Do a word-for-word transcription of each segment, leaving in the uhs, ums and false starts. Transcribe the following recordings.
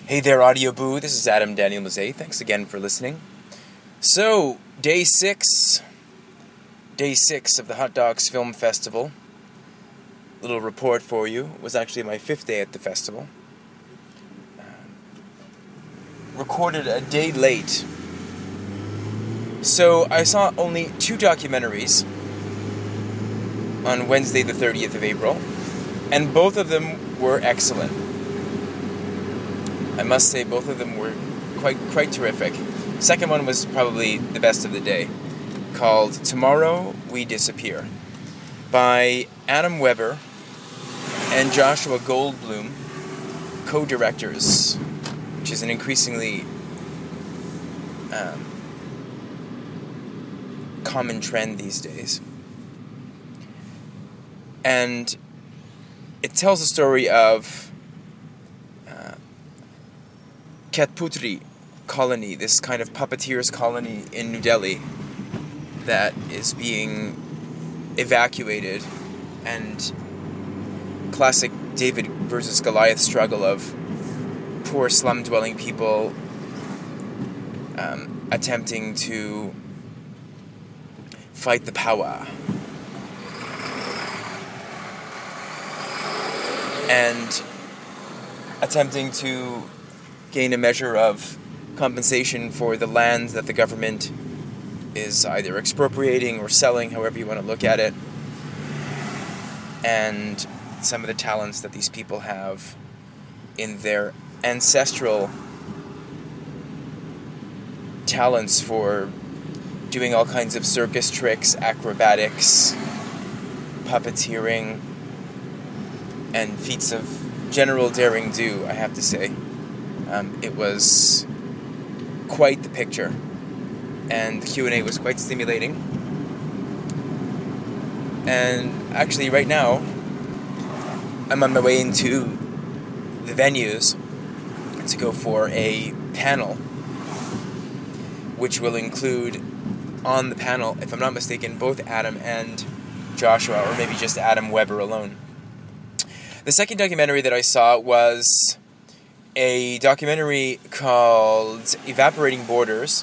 Hey there, Audio Boo. This is Adam Daniel Mazet. Thanks again for listening. So, day six, day six of the Hot Dogs Film Festival. Little report for you. It was actually my fifth day at the festival. Uh, recorded a day late. So, I saw only two documentaries on Wednesday the thirtieth of April, and both of them were excellent. I must say both of them were quite quite terrific. Second one was probably the best of the day, called Tomorrow We Disappear, by Adam Weber and Joshua Goldblum, co-directors, which is an increasingly um, common trend these days. And it tells the story of Katputri colony, this kind of puppeteers colony in New Delhi that is being evacuated, and classic David versus Goliath struggle of poor slum-dwelling people um, attempting to fight the power. And attempting to gain a measure of compensation for the land that the government is either expropriating or selling, however you want to look at it, and some of the talents that these people have in their ancestral talents for doing all kinds of circus tricks, acrobatics, puppeteering, and feats of general daring do, I have to say. Um, it was quite the picture, and the Q and A was quite stimulating. And actually, right now, I'm on my way into the venues to go for a panel, which will include, on the panel, if I'm not mistaken, both Adam and Joshua, or maybe just Adam Weber alone. The second documentary that I saw was a documentary called Evaporating Borders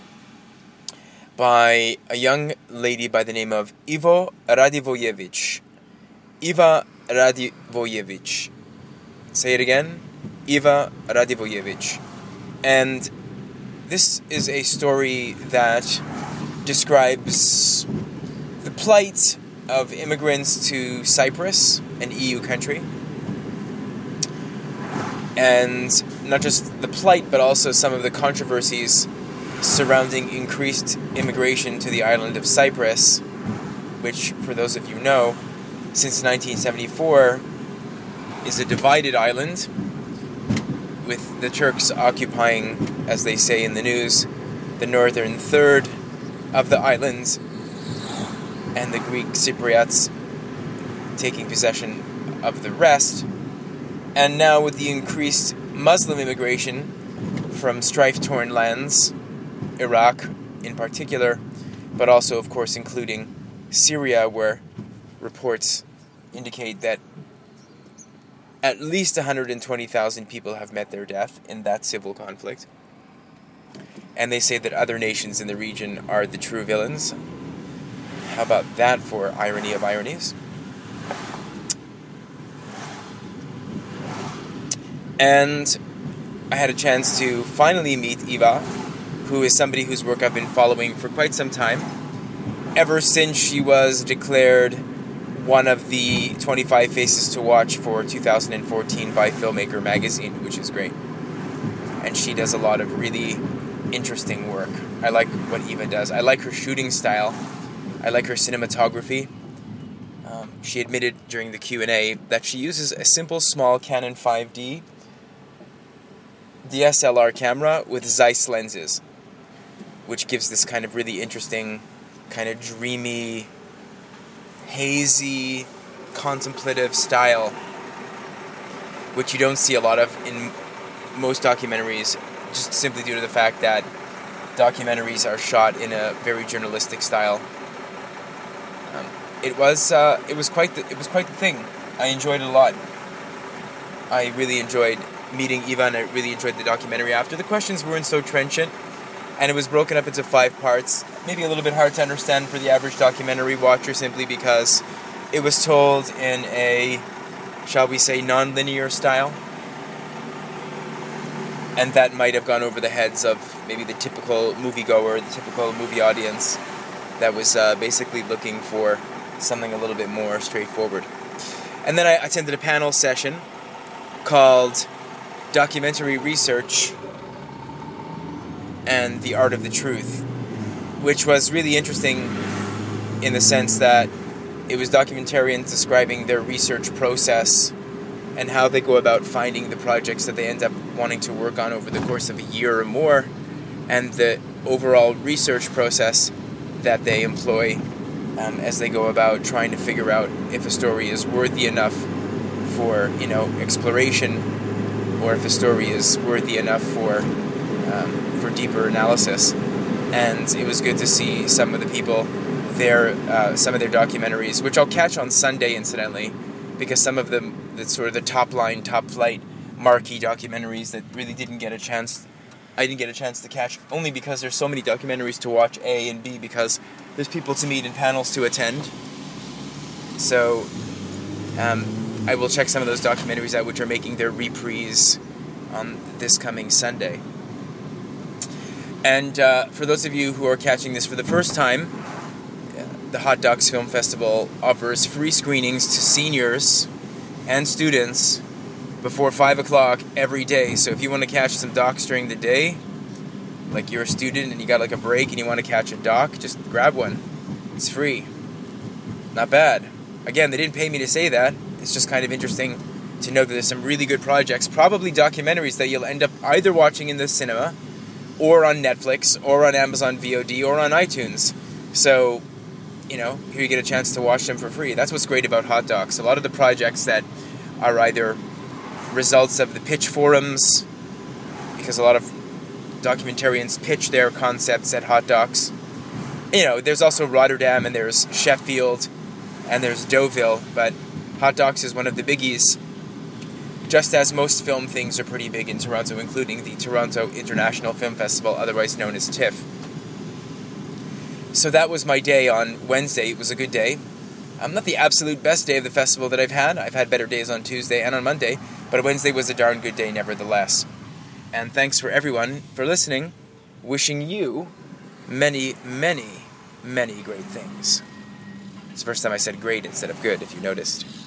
by a young lady by the name of Ivo Radivojevic. Iva Radivojevic. Say it again. Iva Radivojevic. And this is a story that describes the plight of immigrants to Cyprus, an E U country. And not just the plight, but also some of the controversies surrounding increased immigration to the island of Cyprus, which, for those of you know, since nineteen seventy-four, is a divided island, with the Turks occupying, as they say in the news, the northern third of the island, and the Greek Cypriots taking possession of the rest. And now with the increased Muslim immigration from strife-torn lands, Iraq in particular, but also, of course, including Syria, where reports indicate that at least one hundred twenty thousand people have met their death in that civil conflict. And they say that other nations in the region are the true villains. How about that for irony of ironies? And I had a chance to finally meet Eva, who is somebody whose work I've been following for quite some time, ever since she was declared one of the twenty-five Faces to Watch for two thousand fourteen by Filmmaker magazine, which is great. And she does a lot of really interesting work. I like what Eva does. I like her shooting style. I like her cinematography. Um, she admitted during the Q and A that she uses a simple, small Canon five D D S L R camera with Zeiss lenses, which gives this kind of really interesting, kind of dreamy, hazy, contemplative style, which you don't see a lot of in most documentaries, just simply due to the fact that documentaries are shot in a very journalistic style. Um, it was uh, it was quite the, it was quite the thing. I enjoyed it a lot. I really enjoyed meeting Eva, and I really enjoyed the documentary after. The questions weren't so trenchant, and it was broken up into five parts. Maybe a little bit hard to understand for the average documentary watcher, simply because it was told in a, shall we say, non-linear style. And that might have gone over the heads of maybe the typical moviegoer, the typical movie audience that was uh, basically looking for something a little bit more straightforward. And then I attended a panel session called Documentary Research and the Art of the Truth, which was really interesting in the sense that it was documentarians describing their research process and how they go about finding the projects that they end up wanting to work on over the course of a year or more, and the overall research process that they employ um, as they go about trying to figure out if a story is worthy enough for, you know, exploration, or if a story is worthy enough for um, for deeper analysis. And it was good to see some of the people there, uh, some of their documentaries, which I'll catch on Sunday, incidentally, because some of them, that's sort of the top line, top flight, marquee documentaries that really didn't get a chance, I didn't get a chance to catch, only because there's so many documentaries to watch, A, and B, because there's people to meet and panels to attend. So, um, I will check some of those documentaries out, which are making their reprise on this coming Sunday. And uh, for those of you who are catching this for the first time, the Hot Docs Film Festival offers free screenings to seniors and students before five o'clock every day. So if you want to catch some docs during the day, like you're a student and you got like a break and you want to catch a doc, just grab one. It's free. Not bad. Again, they didn't pay me to say that. It's just kind of interesting to know that there's some really good projects, probably documentaries that you'll end up either watching in the cinema or on Netflix or on Amazon V O D or on iTunes. So, you know, here you get a chance to watch them for free. That's what's great about Hot Docs. A lot of the projects that are either results of the pitch forums, because a lot of documentarians pitch their concepts at Hot Docs. You know, there's also Rotterdam, and there's Sheffield, and there's Deauville, but Hot Docs is one of the biggies, just as most film things are pretty big in Toronto, including the Toronto International Film Festival, otherwise known as TIFF. So that was my day on Wednesday. It was a good day. Um, not the absolute best day of the festival that I've had. I've had better days on Tuesday and on Monday, but Wednesday was a darn good day nevertheless. And thanks for everyone for listening. Wishing you many, many, many great things. It's the first time I said great instead of good, if you noticed.